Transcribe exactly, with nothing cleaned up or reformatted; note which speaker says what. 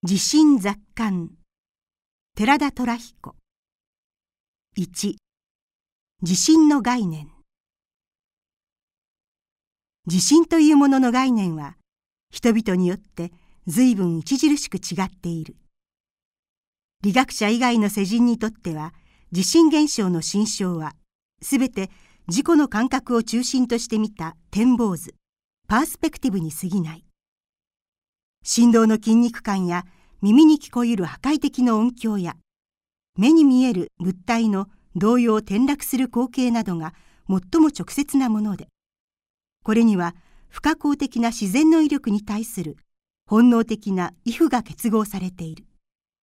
Speaker 1: 地震雑感寺田虎彦。いち、地震の概念。地震というものの概念は人々によって随分著しく違っている。理学者以外の世人にとっては地震現象の心象はすべて自己の感覚を中心として見た展望図、パースペクティブに過ぎない。振動の筋肉感や耳に聞こえる破壊的な音響や目に見える物体の動揺転落する光景などが最も直接なもので、これには不可抗的な自然の威力に対する本能的な畏怖が結合されている。